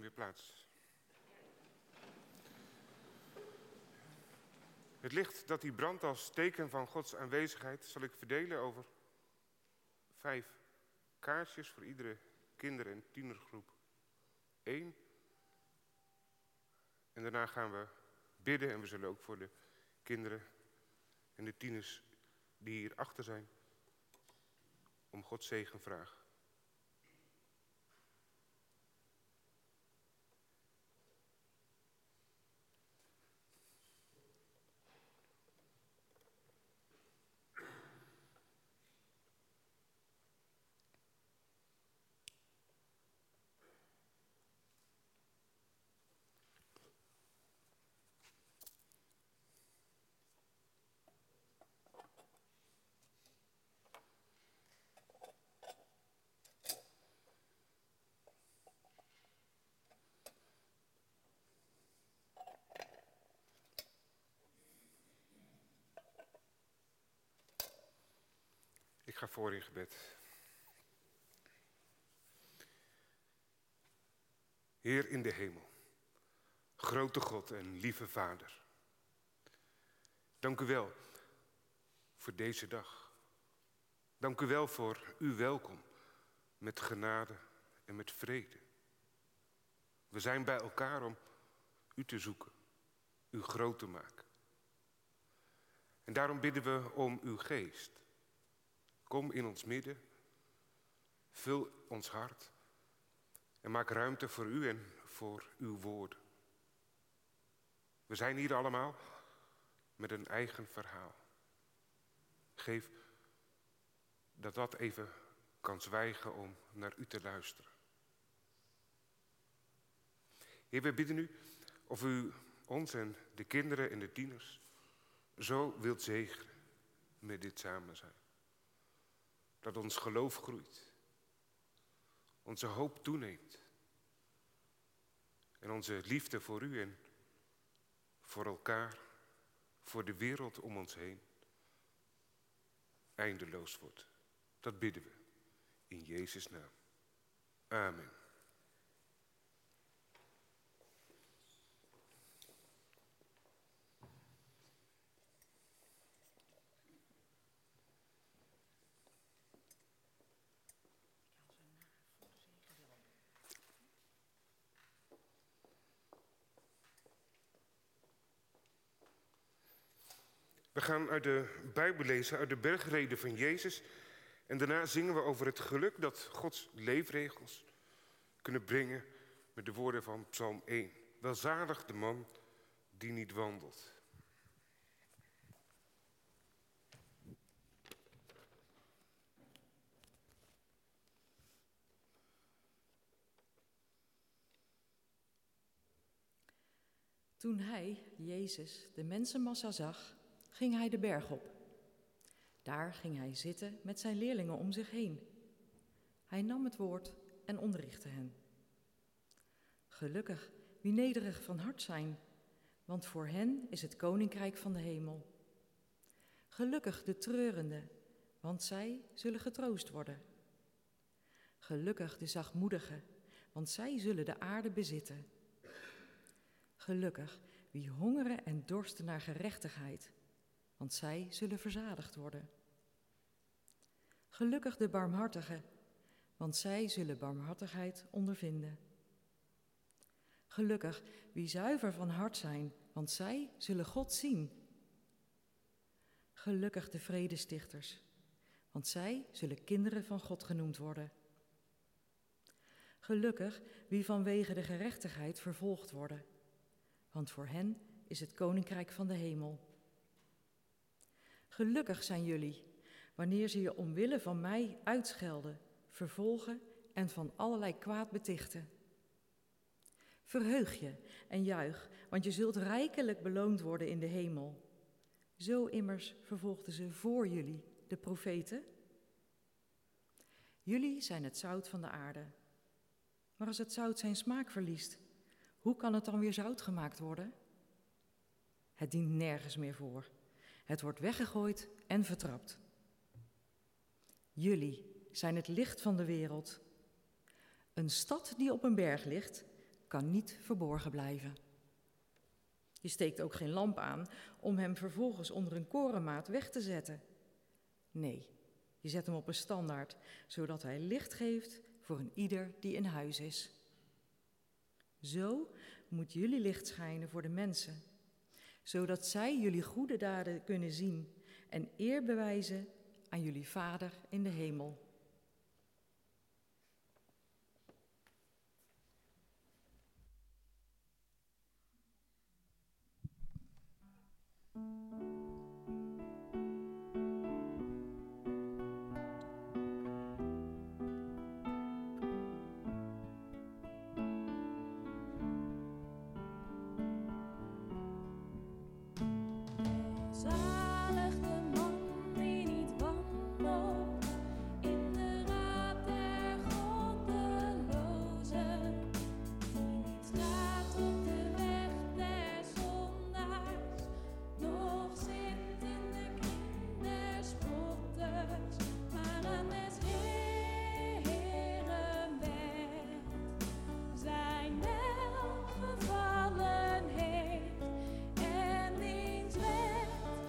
weer plaats. Het licht dat hier brandt als teken van Gods aanwezigheid zal ik verdelen over 5 kaarsjes voor iedere kinder- en tienergroep 1. En daarna gaan we bidden en we zullen ook voor de kinderen en de tieners die hier achter zijn om Gods zegen vragen. Ik ga voor in gebed. Heer in de hemel, grote God en lieve Vader. Dank u wel voor deze dag. Dank u wel voor uw welkom met genade en met vrede. We zijn bij elkaar om u te zoeken, u groot te maken. En daarom bidden we om uw geest. Kom in ons midden, vul ons hart en maak ruimte voor u en voor uw woorden. We zijn hier allemaal met een eigen verhaal. Geef dat even kan zwijgen om naar u te luisteren. Heer, we bidden u of u ons en de kinderen en de tieners zo wilt zegenen met dit samen zijn. Dat ons geloof groeit, onze hoop toeneemt en onze liefde voor u en voor elkaar, voor de wereld om ons heen, eindeloos wordt. Dat bidden we in Jezus' naam. Amen. We gaan uit de Bijbel lezen, uit de bergreden van Jezus. En daarna zingen we over het geluk dat Gods leefregels kunnen brengen met de woorden van Psalm 1. Welzalig de man die niet wandelt. Toen hij, Jezus, de mensenmassa zag, ging hij de berg op. Daar ging hij zitten met zijn leerlingen om zich heen. Hij nam het woord en onderrichtte hen. Gelukkig wie nederig van hart zijn, want voor hen is het koninkrijk van de hemel. Gelukkig de treurenden, want zij zullen getroost worden. Gelukkig de zachtmoedigen, want zij zullen de aarde bezitten. Gelukkig wie hongeren en dorsten naar gerechtigheid, want zij zullen verzadigd worden. Gelukkig de barmhartigen, want zij zullen barmhartigheid ondervinden. Gelukkig wie zuiver van hart zijn, want zij zullen God zien. Gelukkig de vredestichters, want zij zullen kinderen van God genoemd worden. Gelukkig wie vanwege de gerechtigheid vervolgd worden, want voor hen is het koninkrijk van de hemel. Gelukkig zijn jullie, wanneer ze je omwille van mij uitschelden, vervolgen en van allerlei kwaad betichten. Verheug je en juich, want je zult rijkelijk beloond worden in de hemel. Zo immers vervolgden ze voor jullie, de profeten. Jullie zijn het zout van de aarde. Maar als het zout zijn smaak verliest, hoe kan het dan weer zout gemaakt worden? Het dient nergens meer voor. Het wordt weggegooid en vertrapt. Jullie zijn het licht van de wereld. Een stad die op een berg ligt, kan niet verborgen blijven. Je steekt ook geen lamp aan om hem vervolgens onder een korenmaat weg te zetten. Nee, je zet hem op een standaard, zodat hij licht geeft voor een ieder die in huis is. Zo moet jullie licht schijnen voor de mensen, zodat zij jullie goede daden kunnen zien en eer bewijzen aan jullie Vader in de hemel. Zalig de man die niet wandelt in de raad der goddelozen, die niet gaat op de weg der zondaars, noch zit in de kring der spotters, maar aan des Heeren wet zijn welgevallen heeft en diens wet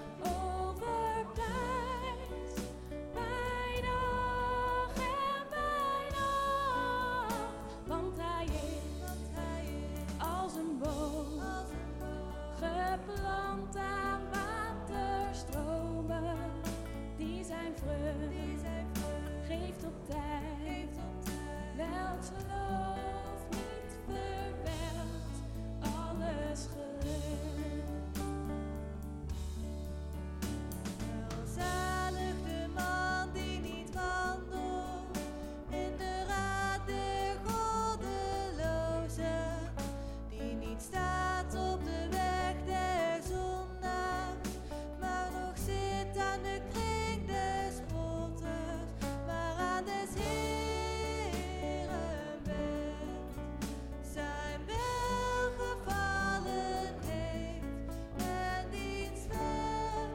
overprijst bij dag en bij nacht. Want hij is als een boom geplant aan waterstromen, die zijn vrucht geeft op tijd, welks geloof niet verwelkt, alles gelukt. Welzalig de man die niet wandelt in de raad der goddelozen, die niet staat op de weg der zondaars, maar nog zit aan de kring des spotters, maar aan des Heeren wet zijn welgevallen heeft en diens wet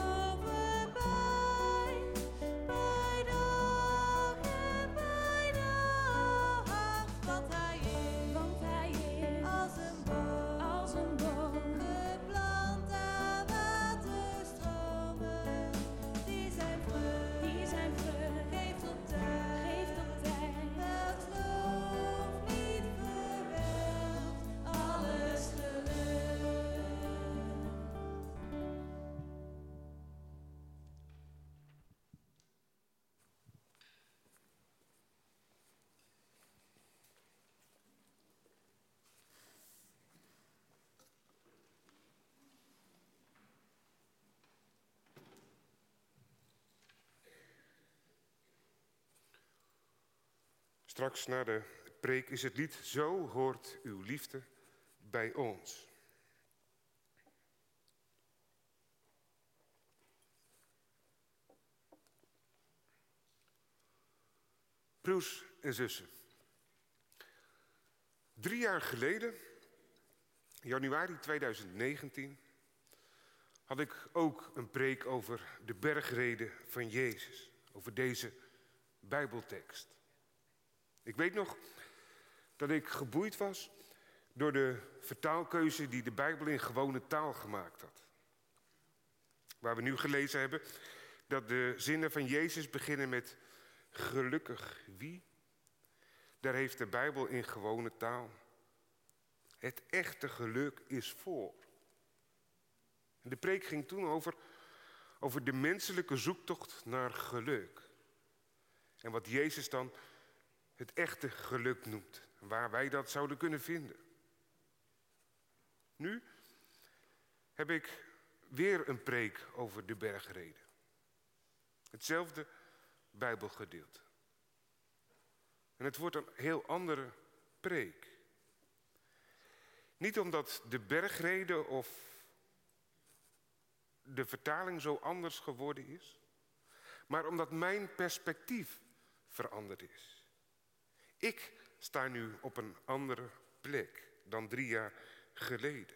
overprijst bij dag en bij nacht. Want hij is als een boom geplant aan waterstromen, die zijn vrucht geeft op tijd, welks geloof niet verwelkt, alles gelukt. Straks na de preek is het lied Zo hoort uw liefde bij ons. Broers en zussen. 3 jaar geleden, januari 2019, had ik ook een preek over de bergreden van Jezus. Over deze Bijbeltekst. Ik weet nog dat ik geboeid was door de vertaalkeuze die de Bijbel in gewone taal gemaakt had. Waar we nu gelezen hebben dat de zinnen van Jezus beginnen met gelukkig wie. Daar heeft de Bijbel in gewone taal. Het echte geluk is voor. En de preek ging toen over de menselijke zoektocht naar geluk. En wat Jezus dan het echte geluk noemt. Waar wij dat zouden kunnen vinden. Nu heb ik weer een preek over de bergreden. Hetzelfde Bijbelgedeelte. En het wordt een heel andere preek. Niet omdat de bergreden of de vertaling zo anders geworden is, maar omdat mijn perspectief veranderd is. Ik sta nu op een andere plek dan 3 jaar geleden.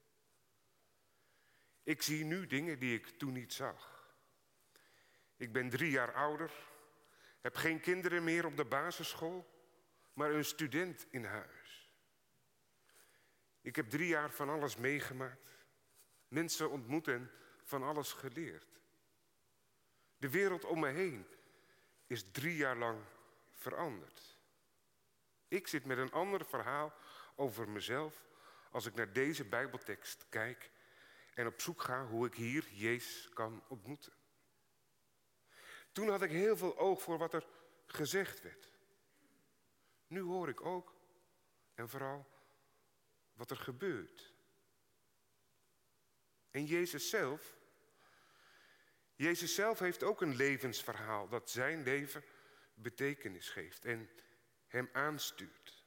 Ik zie nu dingen die ik toen niet zag. Ik ben 3 jaar ouder, heb geen kinderen meer op de basisschool, maar een student in huis. Ik heb 3 jaar van alles meegemaakt. Mensen ontmoet en van alles geleerd. De wereld om me heen is 3 jaar lang veranderd. Ik zit met een ander verhaal over mezelf als ik naar deze Bijbeltekst kijk en op zoek ga hoe ik hier Jezus kan ontmoeten. Toen had ik heel veel oog voor wat er gezegd werd. Nu hoor ik ook, en vooral, wat er gebeurt. En Jezus zelf heeft ook een levensverhaal dat zijn leven betekenis geeft en hem aanstuurt.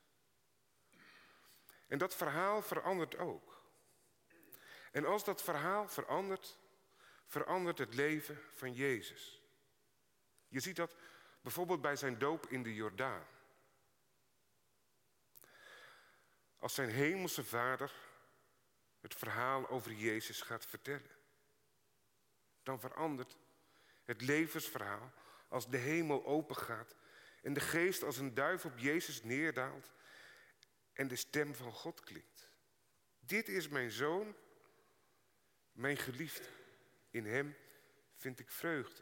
En dat verhaal verandert ook. En als dat verhaal verandert, verandert het leven van Jezus. Je ziet dat bijvoorbeeld bij zijn doop in de Jordaan. Als zijn hemelse Vader het verhaal over Jezus gaat vertellen, dan verandert het levensverhaal als de hemel opengaat en de geest als een duif op Jezus neerdaalt en de stem van God klinkt. Dit is mijn zoon, mijn geliefde. In hem vind ik vreugde.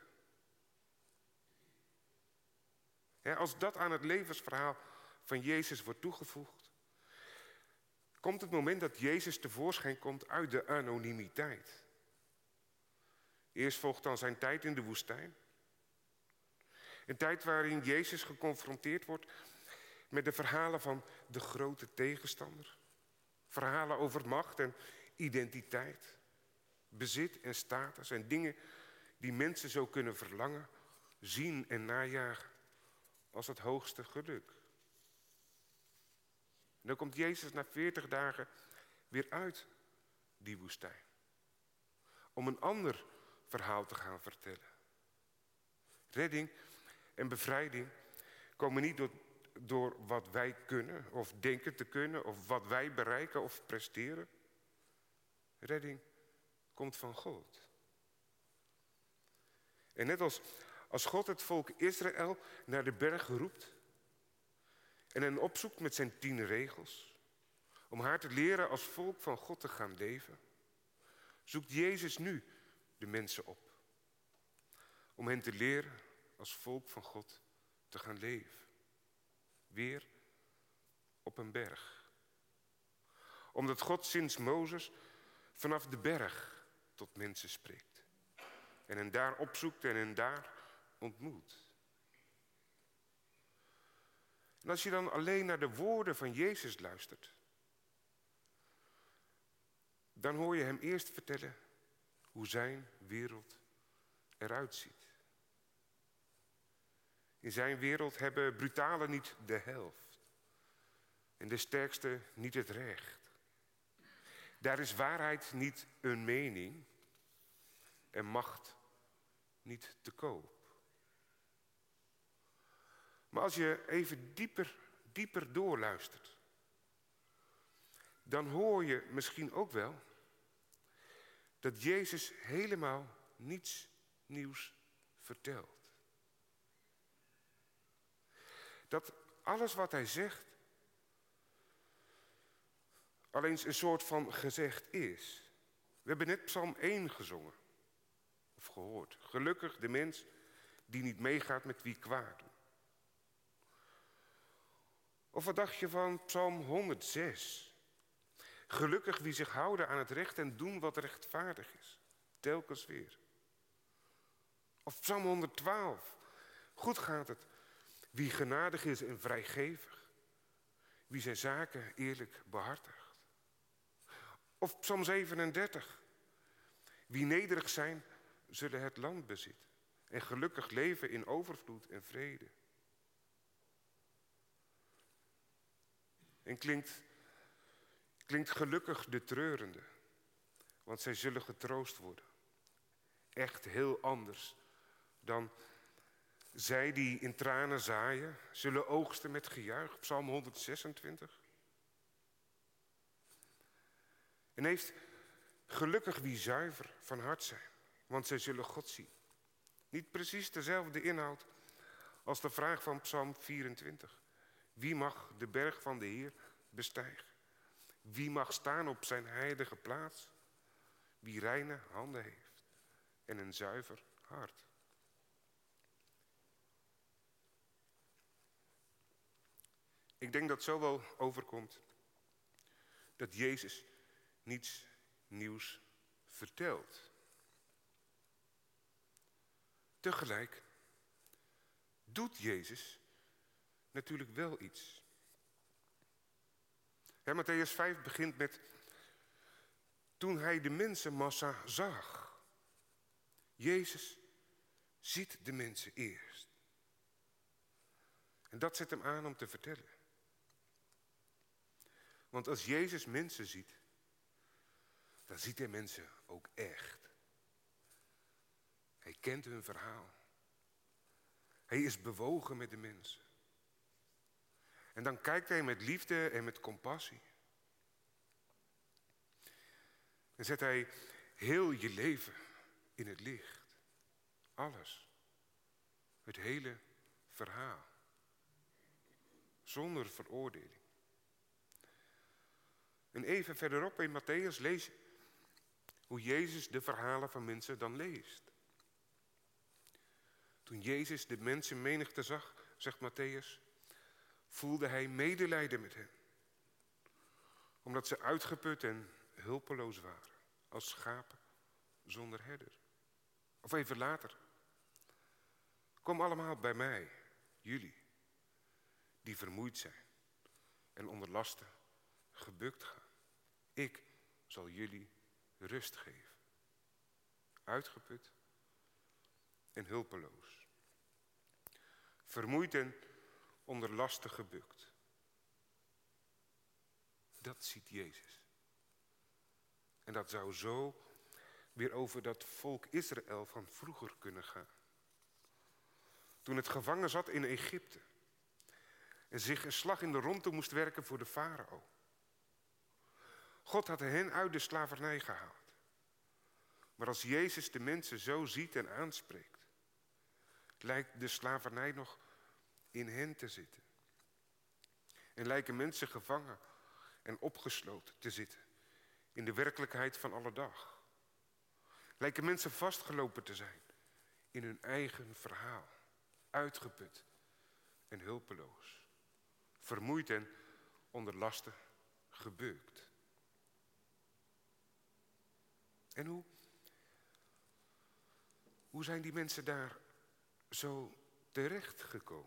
Als dat aan het levensverhaal van Jezus wordt toegevoegd, komt het moment dat Jezus tevoorschijn komt uit de anonimiteit. Eerst volgt dan zijn tijd in de woestijn. Een tijd waarin Jezus geconfronteerd wordt met de verhalen van de grote tegenstander. Verhalen over macht en identiteit, bezit en status en dingen die mensen zo kunnen verlangen, zien en najagen als het hoogste geluk. En dan komt Jezus na 40 dagen weer uit die woestijn. Om een ander verhaal te gaan vertellen. Redding en bevrijding komen niet door wat wij kunnen of denken te kunnen of wat wij bereiken of presteren. Redding komt van God. En net als God het volk Israël naar de berg roept en hen opzoekt met zijn 10 regels, om haar te leren als volk van God te gaan leven, zoekt Jezus nu de mensen op. Om hen te leren als volk van God te gaan leven. Weer op een berg. Omdat God sinds Mozes vanaf de berg tot mensen spreekt. En hen daar opzoekt en hen daar ontmoet. En als je dan alleen naar de woorden van Jezus luistert, dan hoor je hem eerst vertellen hoe zijn wereld eruit ziet. In zijn wereld hebben brutalen niet de helft en de sterkste niet het recht. Daar is waarheid niet een mening en macht niet te koop. Maar als je even dieper doorluistert, dan hoor je misschien ook wel dat Jezus helemaal niets nieuws vertelt. Dat alles wat hij zegt alleen een soort van gezegd is. We hebben net Psalm 1 gezongen of gehoord. Gelukkig de mens die niet meegaat met wie kwaad doen. Of wat dacht je van Psalm 106? Gelukkig wie zich houden aan het recht en doen wat rechtvaardig is. Telkens weer. Of Psalm 112. Goed gaat het wie genadig is en vrijgevig. Wie zijn zaken eerlijk behartigt. Of Psalm 37. Wie nederig zijn, zullen het land bezitten. En gelukkig leven in overvloed en vrede. En klinkt gelukkig de treurende. Want zij zullen getroost worden. Echt heel anders dan zij die in tranen zaaien, zullen oogsten met gejuich. Psalm 126. En heeft gelukkig wie zuiver van hart zijn, want zij zullen God zien. Niet precies dezelfde inhoud als de vraag van Psalm 24. Wie mag de berg van de Heer bestijgen? Wie mag staan op zijn heilige plaats? Wie reine handen heeft en een zuiver hart. Ik denk dat zo wel overkomt dat Jezus niets nieuws vertelt. Tegelijk doet Jezus natuurlijk wel iets. Mattheüs 5 begint met: toen hij de mensenmassa zag. Jezus ziet de mensen eerst. En dat zet hem aan om te vertellen. Want als Jezus mensen ziet, dan ziet hij mensen ook echt. Hij kent hun verhaal. Hij is bewogen met de mensen. En dan kijkt hij met liefde en met compassie. En zet hij heel je leven in het licht. Alles. Het hele verhaal. Zonder veroordeling. En even verderop in Mattheüs lees je hoe Jezus de verhalen van mensen dan leest. Toen Jezus de mensenmenigte zag, zegt Mattheüs, voelde hij medelijden met hen. Omdat ze uitgeput en hulpeloos waren, als schapen zonder herder. Of even later. Kom allemaal bij mij, jullie, die vermoeid zijn en onder lasten gebukt gaan. Ik zal jullie rust geven. Uitgeput en hulpeloos. Vermoeid en onder lasten gebukt. Dat ziet Jezus. En dat zou zo weer over dat volk Israël van vroeger kunnen gaan. Toen het gevangen zat in Egypte. En zich een slag in de ronde moest werken voor de farao. God had hen uit de slavernij gehaald. Maar als Jezus de mensen zo ziet en aanspreekt, lijkt de slavernij nog in hen te zitten. En lijken mensen gevangen en opgesloten te zitten in de werkelijkheid van alle dag. Lijken mensen vastgelopen te zijn in hun eigen verhaal, uitgeput en hulpeloos, vermoeid en onder lasten gebukt. En hoe zijn die mensen daar zo terecht gekomen?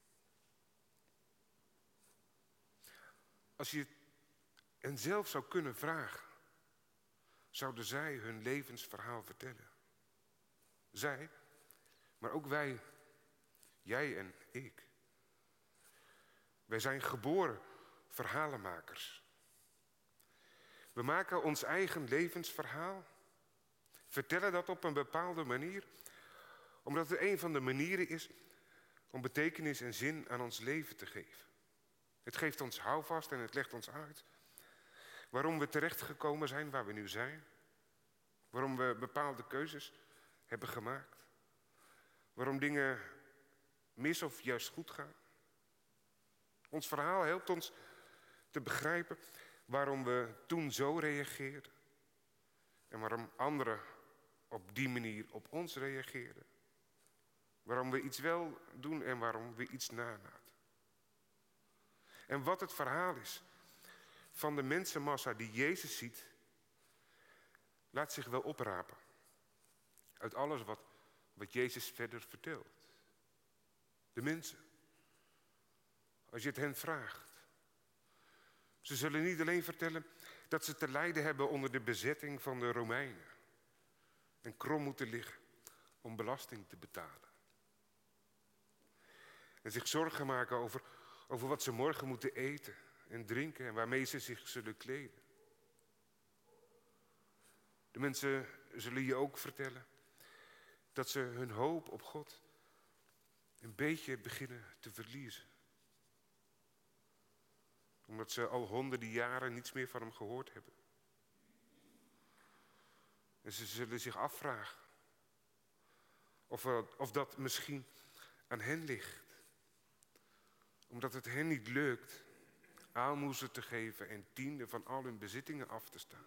Als je hen zelf zou kunnen vragen, zouden zij hun levensverhaal vertellen. Zij, maar ook wij, jij en ik. Wij zijn geboren verhalenmakers. We maken ons eigen levensverhaal, vertellen dat op een bepaalde manier, omdat het een van de manieren is om betekenis en zin aan ons leven te geven. Het geeft ons houvast en het legt ons uit waarom we terechtgekomen zijn waar we nu zijn. Waarom we bepaalde keuzes hebben gemaakt. Waarom dingen mis of juist goed gaan. Ons verhaal helpt ons te begrijpen waarom we toen zo reageerden. En waarom anderen op die manier op ons reageerden. Waarom we iets wel doen en waarom we iets nalaten. En wat het verhaal is van de mensenmassa die Jezus ziet, laat zich wel oprapen. Uit alles wat Jezus verder vertelt. De mensen. Als je het hen vraagt. Ze zullen niet alleen vertellen dat ze te lijden hebben onder de bezetting van de Romeinen. En krom moeten liggen om belasting te betalen. En zich zorgen maken over wat ze morgen moeten eten en drinken en waarmee ze zich zullen kleden. De mensen zullen je ook vertellen dat ze hun hoop op God een beetje beginnen te verliezen. Omdat ze al honderden jaren niets meer van hem gehoord hebben. En ze zullen zich afvragen of dat misschien aan hen ligt. Omdat het hen niet lukt aalmoezen te geven en 10e van al hun bezittingen af te staan.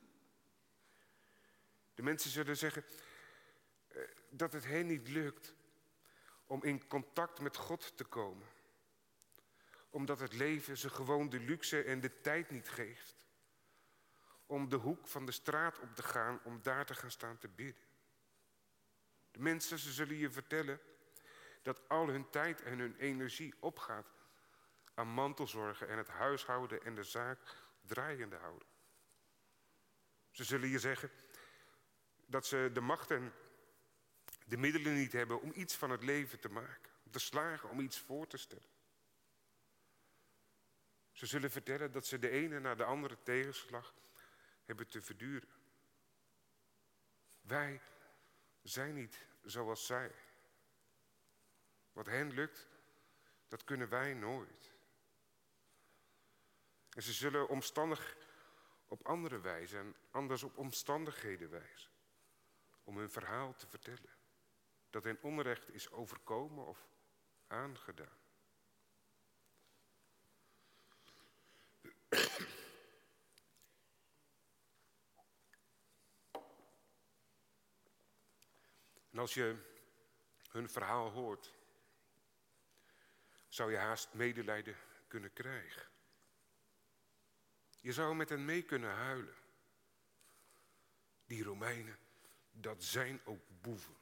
De mensen zullen zeggen dat het hen niet lukt om in contact met God te komen. Omdat het leven ze gewoon de luxe en de tijd niet geeft. Om de hoek van de straat op te gaan, om daar te gaan staan te bidden. De mensen, ze zullen je vertellen dat al hun tijd en hun energie opgaat aan mantelzorgen en het huishouden en de zaak draaiende houden. Ze zullen je zeggen dat ze de macht en de middelen niet hebben om iets van het leven te maken, om te slagen, om iets voor te stellen. Ze zullen vertellen dat ze de ene na de andere tegenslag hebben te verduren. Wij zijn niet zoals zij. Wat hen lukt, dat kunnen wij nooit. En ze zullen omstandig op andere wijze en anders op omstandigheden wijzen. Om hun verhaal te vertellen. Dat hen onrecht is overkomen of aangedaan. En als je hun verhaal hoort, zou je haast medelijden kunnen krijgen. Je zou met hen mee kunnen huilen. Die Romeinen, dat zijn ook boeven.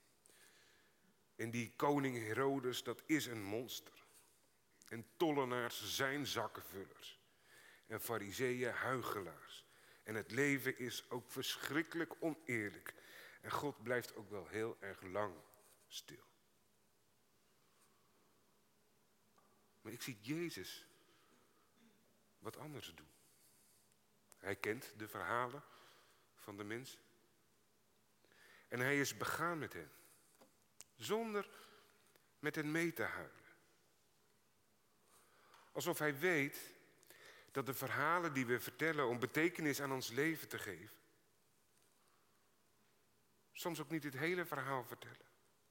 En die koning Herodes, dat is een monster. En tollenaars zijn zakkenvullers. En farizeeën huichelaars. En het leven is ook verschrikkelijk oneerlijk. En God blijft ook wel heel erg lang stil. Maar ik zie Jezus wat anders doen. Hij kent de verhalen van de mensen. En hij is begaan met hen. Zonder met hen mee te huilen. Alsof hij weet dat de verhalen die we vertellen om betekenis aan ons leven te geven, soms ook niet het hele verhaal vertellen.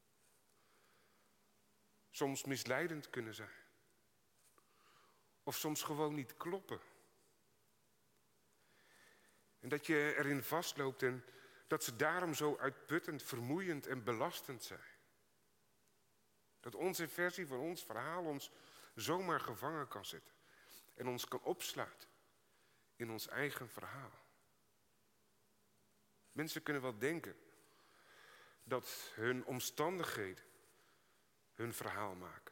Soms misleidend kunnen zijn. Of soms gewoon niet kloppen. En dat je erin vastloopt en dat ze daarom zo uitputtend, vermoeiend en belastend zijn. Dat onze versie van ons verhaal ons zomaar gevangen kan zetten. En ons kan opsluiten in ons eigen verhaal. Mensen kunnen wel denken dat hun omstandigheden hun verhaal maken.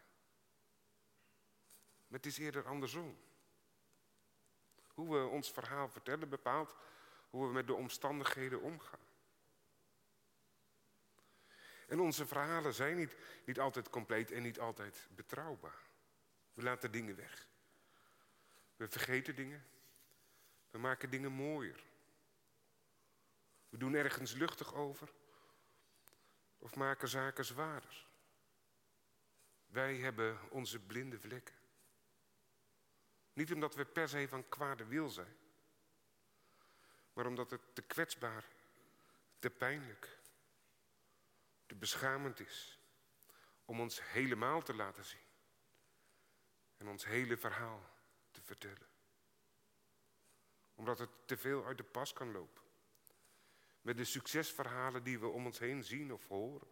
Maar het is eerder andersom. Hoe we ons verhaal vertellen bepaalt hoe we met de omstandigheden omgaan. En onze verhalen zijn niet altijd compleet en niet altijd betrouwbaar. We laten dingen weg. We vergeten dingen. We maken dingen mooier. We doen ergens luchtig over. Of maken zaken zwaarder. Wij hebben onze blinde vlekken. Niet omdat we per se van kwade wil zijn. Maar omdat het te kwetsbaar, te pijnlijk, te beschamend is. Om ons helemaal te laten zien. En ons hele verhaal te vertellen. Omdat het te veel uit de pas kan lopen. Met de succesverhalen die we om ons heen zien of horen.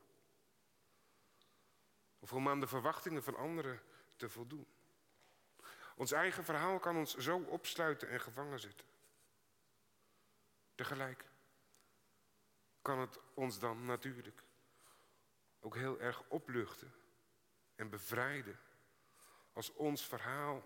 Of om aan de verwachtingen van anderen te voldoen. Ons eigen verhaal kan ons zo opsluiten en gevangen zetten. Tegelijk kan het ons dan natuurlijk ook heel erg opluchten en bevrijden als we ons verhaal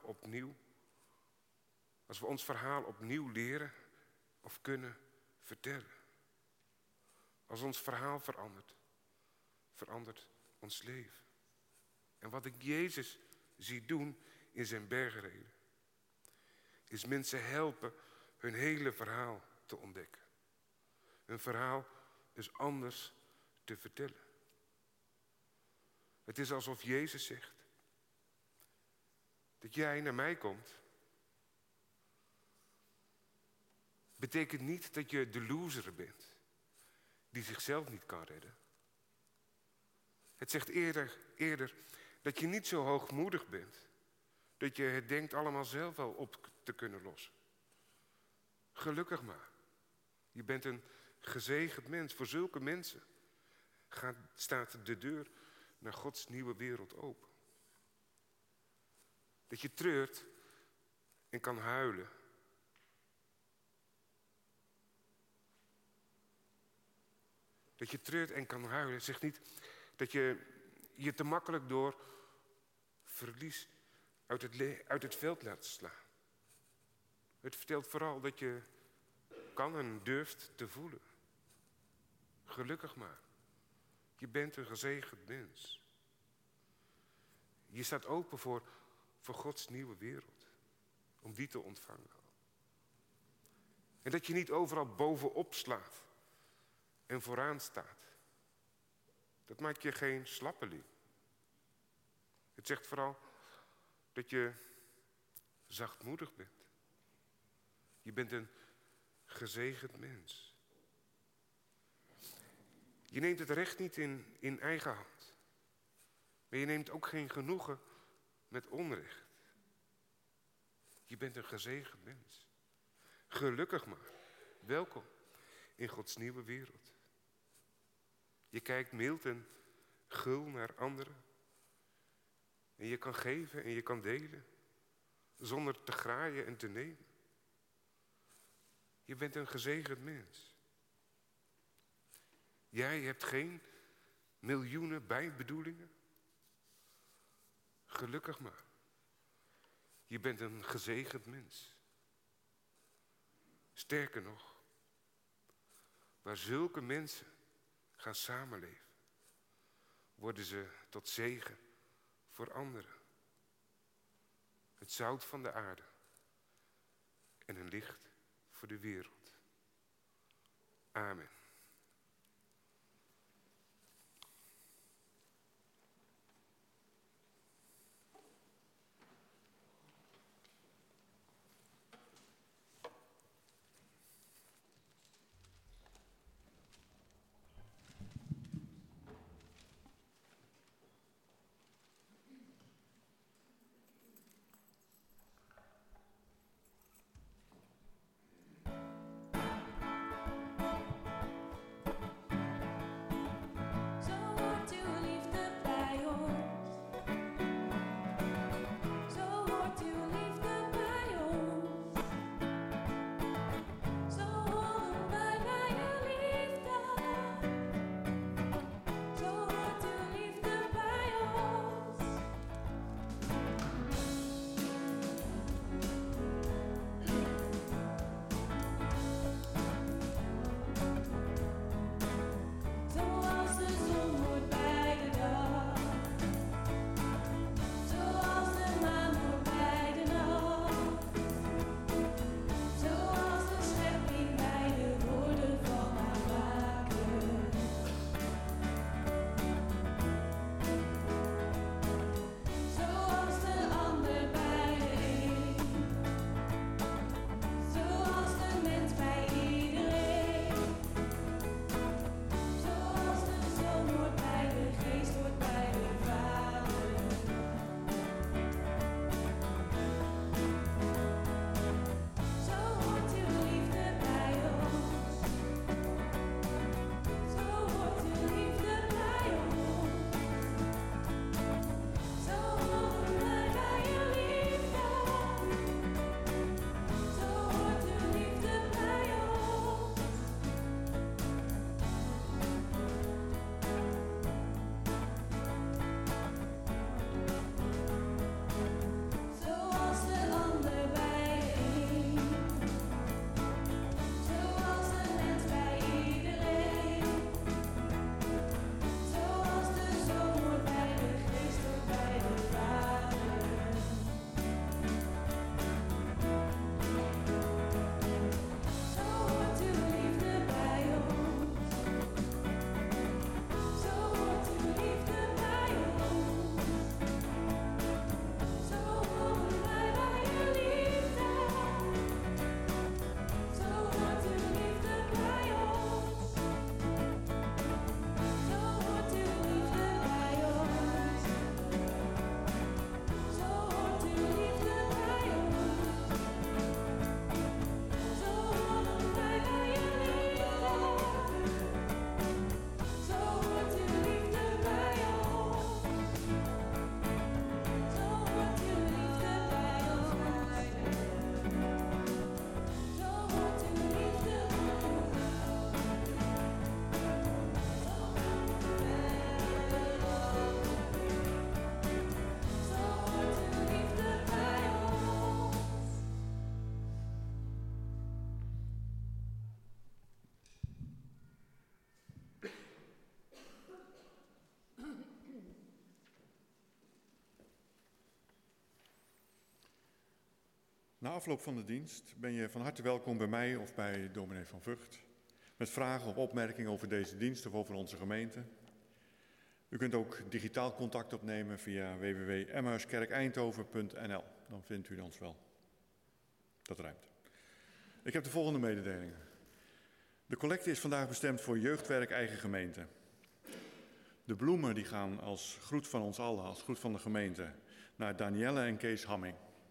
opnieuw leren of kunnen vertellen. Als ons verhaal verandert ons leven. En wat ik Jezus zie doen in zijn bergreden, is mensen helpen hun hele verhaal te ontdekken. Hun verhaal is anders te vertellen. Het is alsof Jezus zegt dat jij naar mij komt. Betekent niet dat je de loser bent die zichzelf niet kan redden. Het zegt eerder dat je niet zo hoogmoedig bent Dat je het denkt allemaal zelf wel op te kunnen lossen. Gelukkig maar. Je bent een gezegend mens. Voor zulke mensen staat de deur naar Gods nieuwe wereld open. Dat je treurt en kan huilen. Dat je treurt en kan huilen. Zegt niet dat je je te makkelijk door verlies uit het veld laat slaan. Het vertelt vooral dat je kan en durft te voelen. Gelukkig maar. Je bent een gezegend mens. Je staat open voor Gods nieuwe wereld. Om die te ontvangen. En dat je niet overal bovenop slaat. En vooraan staat. Dat maakt je geen slappeling. Het zegt vooral dat je zachtmoedig bent. Je bent een gezegend mens. Je neemt het recht niet in eigen hand. Maar je neemt ook geen genoegen met onrecht. Je bent een gezegend mens. Gelukkig maar. Welkom in Gods nieuwe wereld. Je kijkt mild en gul naar anderen. En je kan geven en je kan delen. Zonder te graaien en te nemen. Je bent een gezegend mens. Jij hebt geen miljoenen bijbedoelingen. Gelukkig maar. Je bent een gezegend mens. Sterker nog. Waar zulke mensen gaan samenleven, worden ze tot zegen voor anderen. Het zout van de aarde en een licht voor de wereld. Amen. Na afloop van de dienst ben je van harte welkom bij mij of bij dominee Van Vught met vragen of opmerkingen over deze dienst of over onze gemeente. U kunt ook digitaal contact opnemen via www.emmauskerkeindhoven.nl. Dan vindt u ons wel. Dat ruimt. Ik heb de volgende mededelingen. De collecte is vandaag bestemd voor Jeugdwerk Eigen Gemeente. De bloemen die gaan als groet van ons allen, als groet van de gemeente, naar Danielle en Kees Hamming.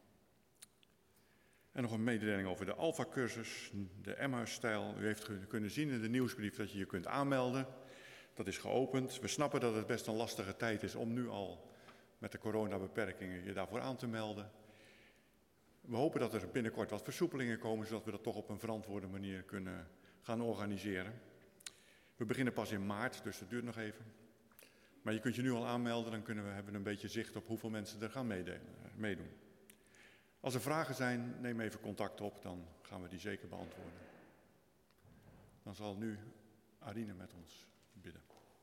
En nog een mededeling over de Alpha-cursus, de Emmausstijl. U heeft kunnen zien in de nieuwsbrief dat je je kunt aanmelden. Dat is geopend. We snappen dat het best een lastige tijd is om nu al met de coronabeperkingen je daarvoor aan te melden. We hopen dat er binnenkort wat versoepelingen komen, zodat we dat toch op een verantwoorde manier kunnen gaan organiseren. We beginnen pas in maart, dus dat duurt nog even. Maar je kunt je nu al aanmelden, dan hebben we een beetje zicht op hoeveel mensen er gaan meedoen. Als er vragen zijn, neem even contact op, dan gaan we die zeker beantwoorden. Dan zal nu Arine met ons bidden.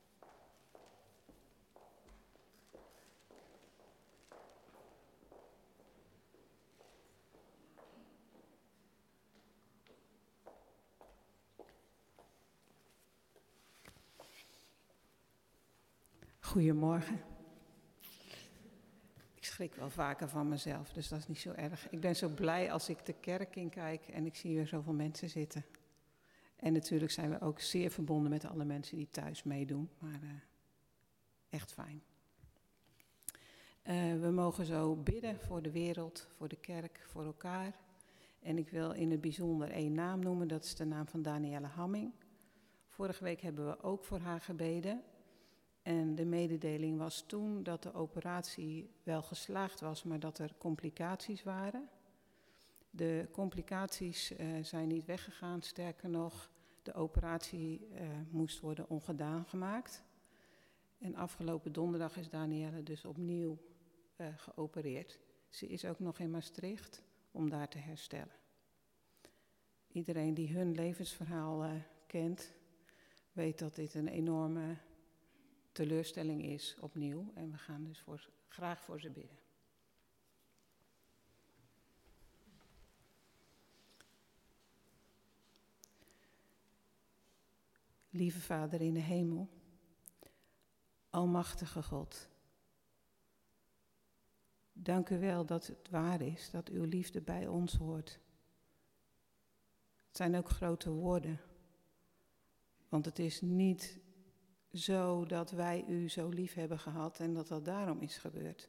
Goedemorgen. Ik schrik wel vaker van mezelf, dus dat is niet zo erg. Ik ben zo blij als ik de kerk inkijk en ik zie weer zoveel mensen zitten. En natuurlijk zijn we ook zeer verbonden met alle mensen die thuis meedoen, maar echt fijn. We mogen zo bidden voor de wereld, voor de kerk, voor elkaar. En ik wil in het bijzonder één naam noemen, dat is de naam van Danielle Hamming. Vorige week hebben we ook voor haar gebeden. En de mededeling was toen dat de operatie wel geslaagd was, maar dat er complicaties waren. De complicaties zijn niet weggegaan, sterker nog, de operatie moest worden ongedaan gemaakt. En afgelopen donderdag is Danielle dus opnieuw geopereerd. Ze is ook nog in Maastricht om daar te herstellen. Iedereen die hun levensverhaal kent, weet dat dit een enorme teleurstelling is opnieuw. En we gaan dus graag voor ze bidden. Lieve Vader in de hemel, almachtige God, dank u wel dat het waar is, dat uw liefde bij ons hoort. Het zijn ook grote woorden, want het is niet zo dat wij u zo lief hebben gehad en dat dat daarom is gebeurd.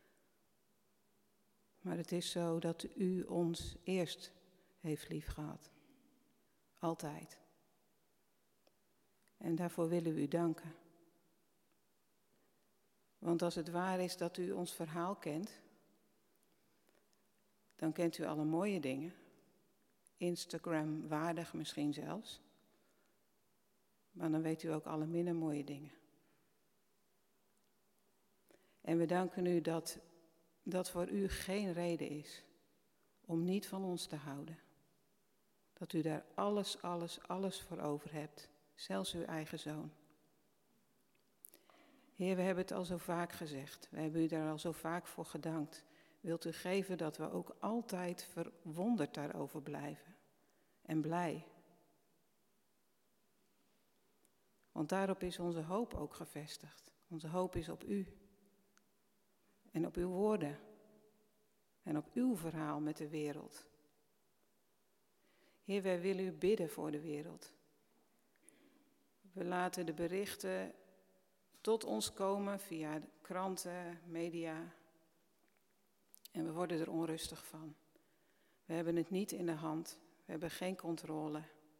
Maar het is zo dat u ons eerst heeft lief gehad. Altijd. En daarvoor willen we u danken. Want als het waar is dat u ons verhaal kent, dan kent u alle mooie dingen. Instagram waardig misschien zelfs. Maar dan weet u ook alle minder mooie dingen. En we danken u dat dat voor u geen reden is om niet van ons te houden. Dat u daar alles voor over hebt, zelfs uw eigen zoon. Heer, we hebben het al zo vaak gezegd. We hebben u daar al zo vaak voor gedankt. Wilt u geven dat we ook altijd verwonderd daarover blijven en blij. Want daarop is onze hoop ook gevestigd. Onze hoop is op u. En op uw woorden. En op uw verhaal met de wereld. Heer, wij willen u bidden voor de wereld. We laten de berichten tot ons komen via de kranten, media. En we worden er onrustig van. We hebben het niet in de hand. We hebben geen controle.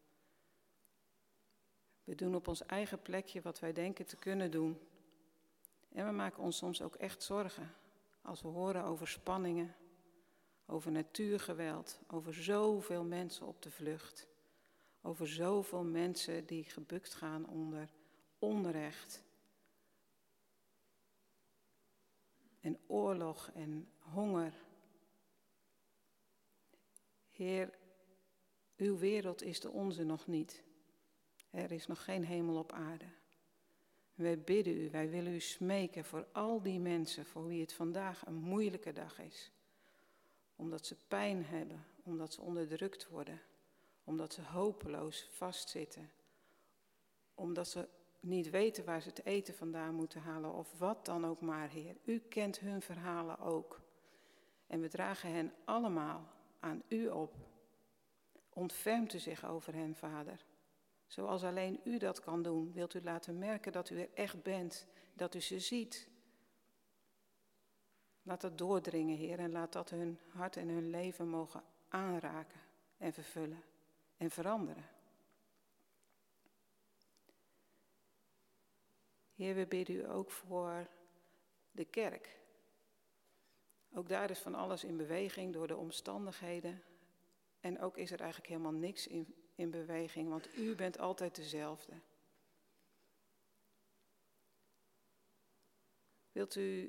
We doen op ons eigen plekje wat wij denken te kunnen doen. En we maken ons soms ook echt zorgen als we horen over spanningen, over natuurgeweld, over zoveel mensen op de vlucht. Over zoveel mensen die gebukt gaan onder onrecht. En oorlog en honger. Heer, uw wereld is de onze nog niet. Er is nog geen hemel op aarde. Wij bidden u, wij willen u smeken voor al die mensen voor wie het vandaag een moeilijke dag is. omdat ze pijn hebben, omdat ze onderdrukt worden, omdat ze hopeloos vastzitten, omdat ze niet weten waar ze het eten vandaan moeten halen of wat dan ook maar, Heer. U kent hun verhalen ook. En we dragen hen allemaal aan u op. Ontfermt u zich over hen, Vader. Zoals alleen u dat kan doen, wilt u laten merken dat u er echt bent, dat u ze ziet. Laat dat doordringen, Heer, en laat dat hun hart en hun leven mogen aanraken en vervullen en veranderen. Heer, we bidden u ook voor de kerk. Ook daar is van alles in beweging door de omstandigheden. En ook is er eigenlijk helemaal niks in beweging, want u bent altijd dezelfde. Wilt u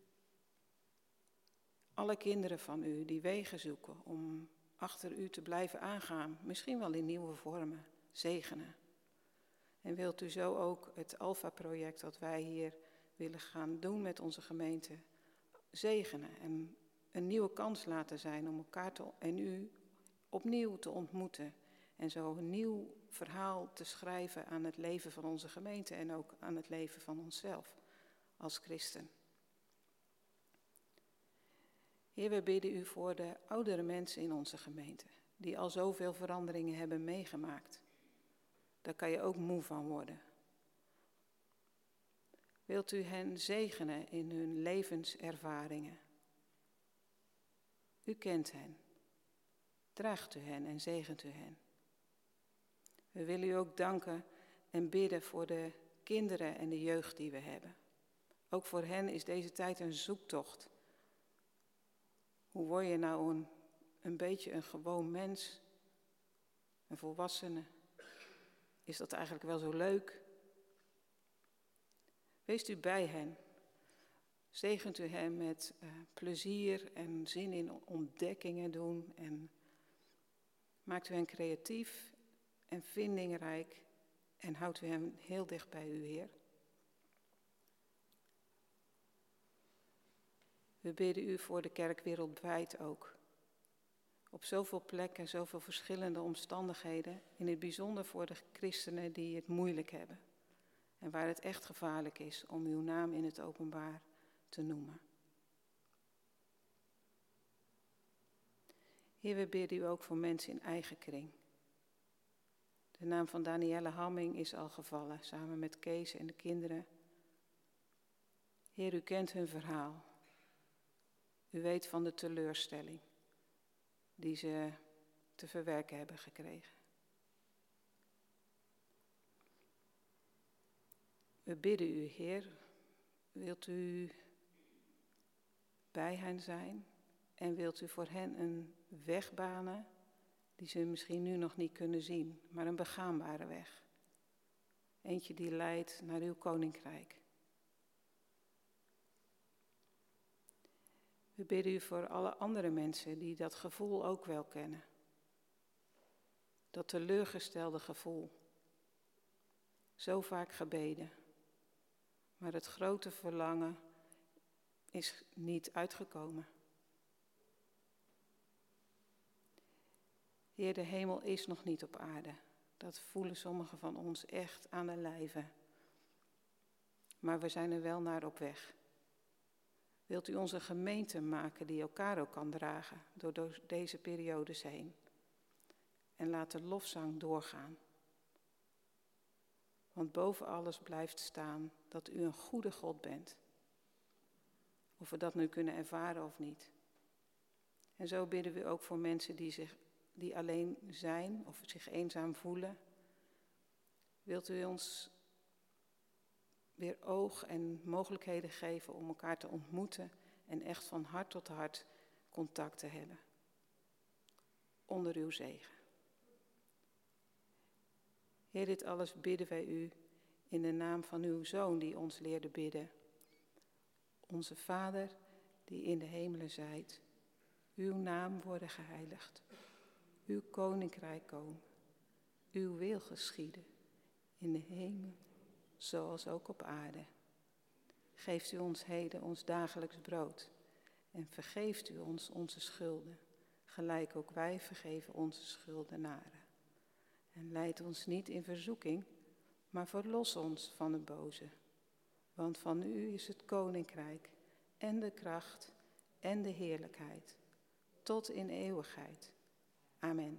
alle kinderen van u die wegen zoeken om achter u te blijven aangaan, misschien wel in nieuwe vormen, zegenen? En wilt u zo ook het Alpha-project dat wij hier willen gaan doen met onze gemeente zegenen en een nieuwe kans laten zijn om elkaar en u opnieuw te ontmoeten en zo een nieuw verhaal te schrijven aan het leven van onze gemeente en ook aan het leven van onszelf als christen. Heer, we bidden u voor de oudere mensen in onze gemeente die al zoveel veranderingen hebben meegemaakt. Daar kan je ook moe van worden. Wilt u hen zegenen in hun levenservaringen? U kent hen. Draagt u hen en zegent u hen. We willen u ook danken en bidden voor de kinderen en de jeugd die we hebben. Ook voor hen is deze tijd een zoektocht. Hoe word je nou een beetje een gewoon mens, een volwassene? Is dat eigenlijk wel zo leuk? Wees u bij hen. Zegent u hen met plezier en zin in ontdekkingen doen. En maakt u hen creatief en vindingrijk. En houdt u hen heel dicht bij u, Heer. We bidden u voor de kerk wereldwijd ook. Op zoveel plekken, zoveel verschillende omstandigheden. In het bijzonder voor de christenen die het moeilijk hebben. En waar het echt gevaarlijk is om uw naam in het openbaar te noemen. Heer, we bidden u ook voor mensen in eigen kring. De naam van Danielle Hamming is al gevallen, samen met Kees en de kinderen. Heer, u kent hun verhaal. U weet van de teleurstelling die ze te verwerken hebben gekregen. We bidden u, Heer, wilt u bij hen zijn en wilt u voor hen een weg banen die ze misschien nu nog niet kunnen zien, maar een begaanbare weg. Eentje die leidt naar uw koninkrijk. We bidden u voor alle andere mensen die dat gevoel ook wel kennen. Dat teleurgestelde gevoel. Zo vaak gebeden. Maar het grote verlangen is niet uitgekomen. Heer, de hemel is nog niet op aarde. Dat voelen sommigen van ons echt aan de lijve. Maar we zijn er wel naar op weg. Wilt u onze gemeente maken die elkaar ook kan dragen door deze periodes heen. En laat de lofzang doorgaan. Want boven alles blijft staan dat u een goede God bent. Of we dat nu kunnen ervaren of niet. En zo bidden we ook voor mensen die alleen zijn of zich eenzaam voelen. Wilt u ons weer oog en mogelijkheden geven om elkaar te ontmoeten en echt van hart tot hart contact te hebben. Onder uw zegen. Heer, dit alles bidden wij u in de naam van uw Zoon die ons leerde bidden. Onze Vader die in de hemelen zijt, uw naam worden geheiligd. Uw koninkrijk komen. Uw wil geschieden in de hemel zoals ook op aarde. Geeft u ons heden ons dagelijks brood En vergeeft u ons onze schulden, gelijk ook wij vergeven onze schuldenaren. En leid ons niet in verzoeking, maar verlos ons van de boze. Want van u is het koninkrijk en de kracht en de heerlijkheid, tot in eeuwigheid. Amen.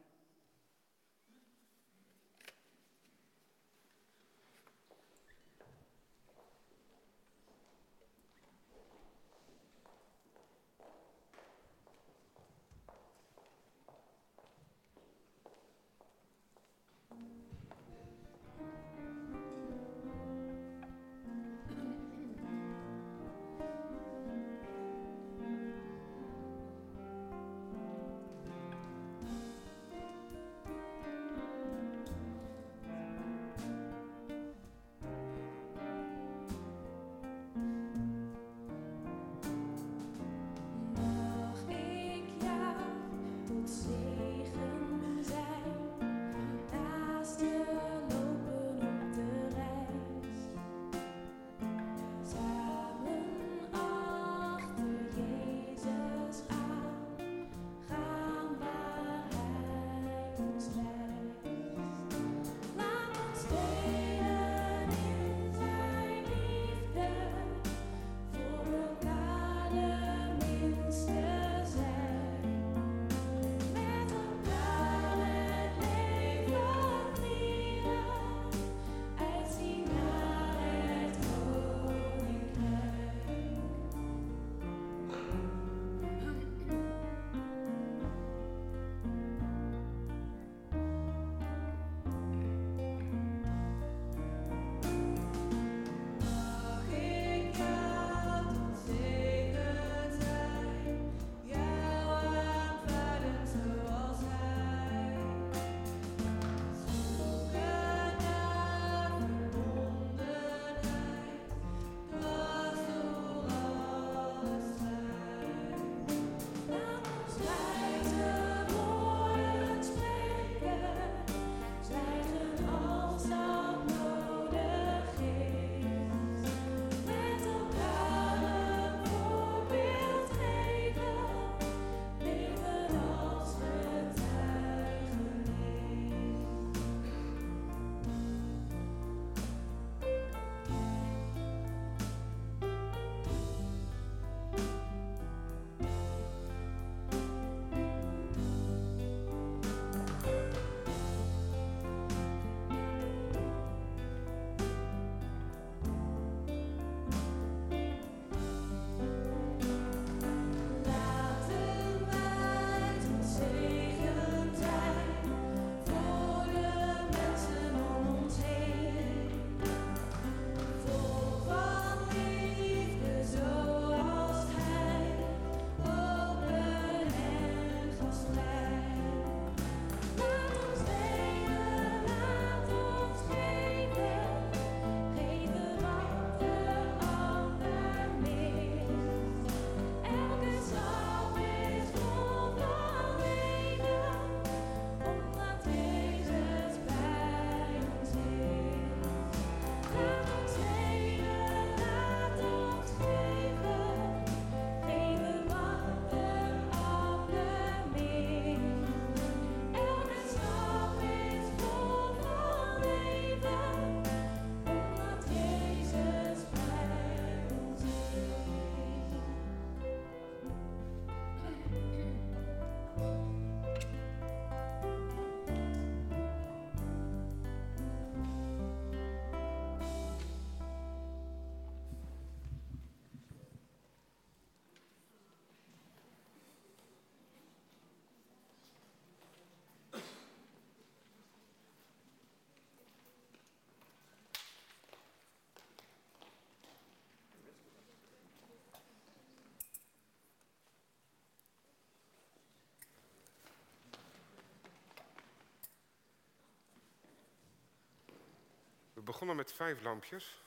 We begonnen met 5 lampjes.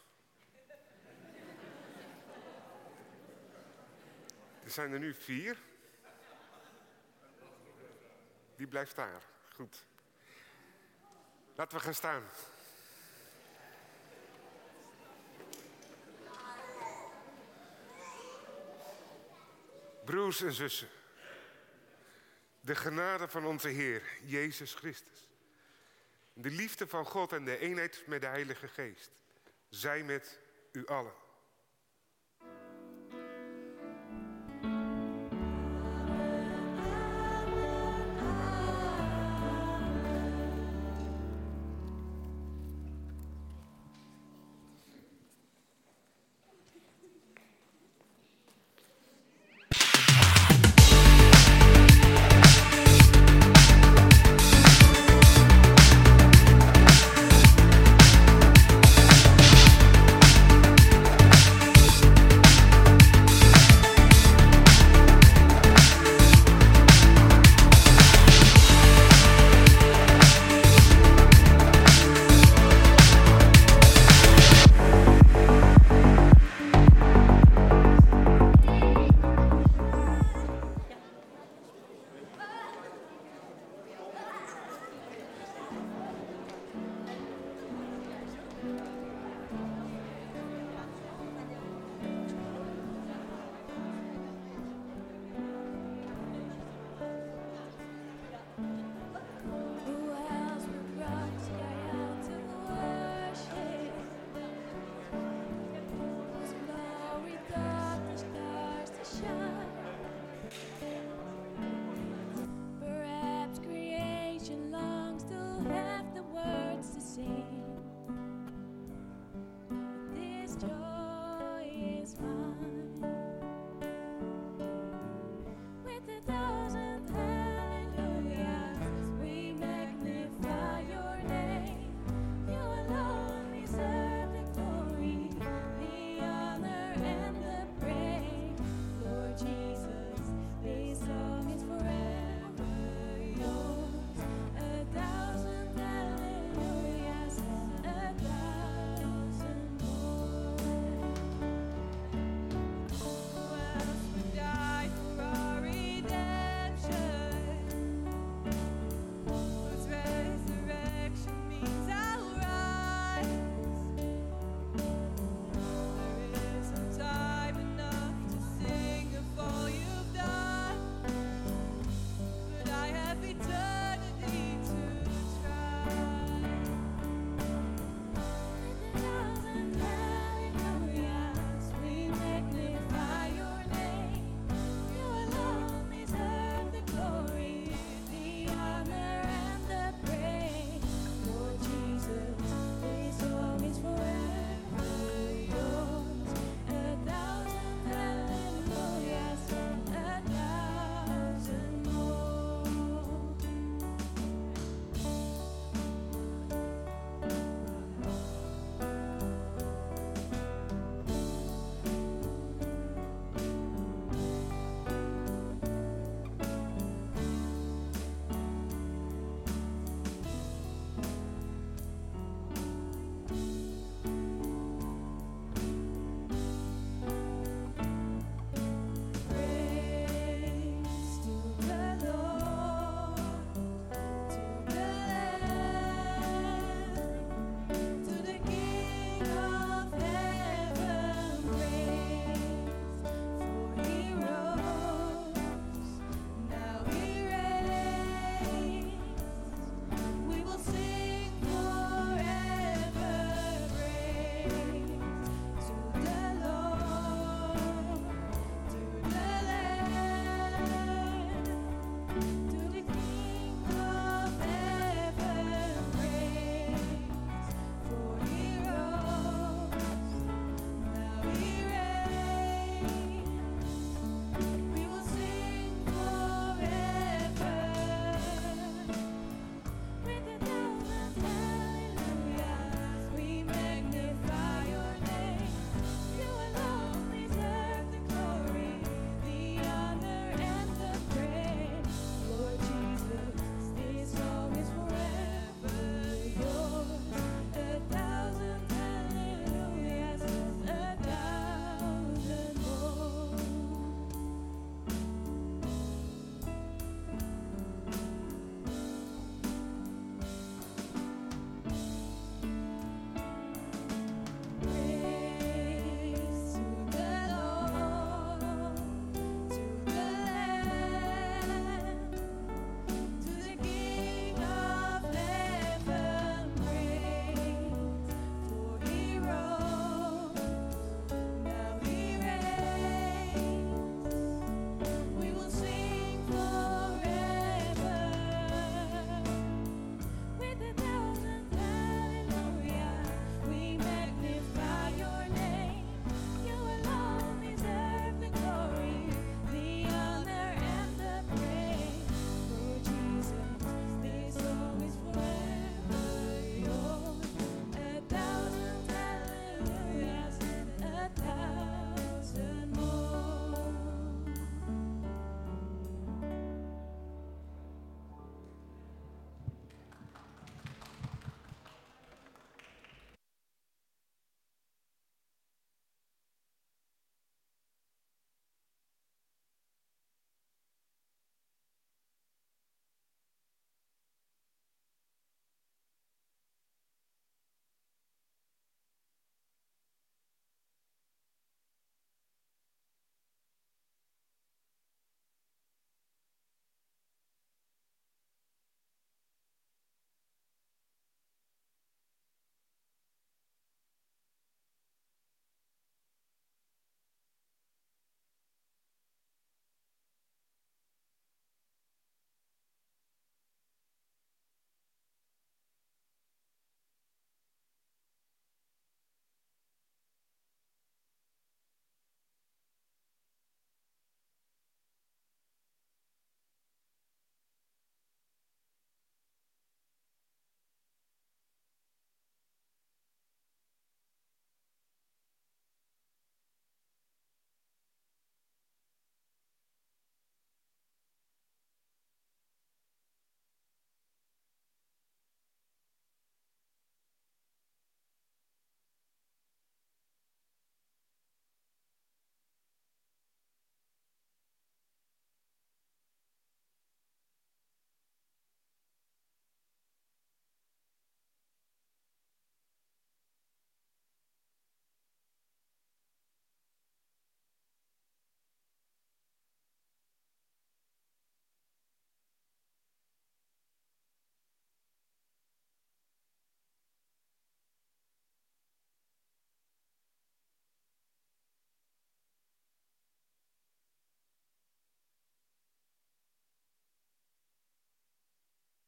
Er zijn er nu 4. Die blijft daar. Goed. Laten we gaan staan. Broers en zussen, de genade van onze Heer, Jezus Christus, de liefde van God en de eenheid met de Heilige Geest, zij met u allen.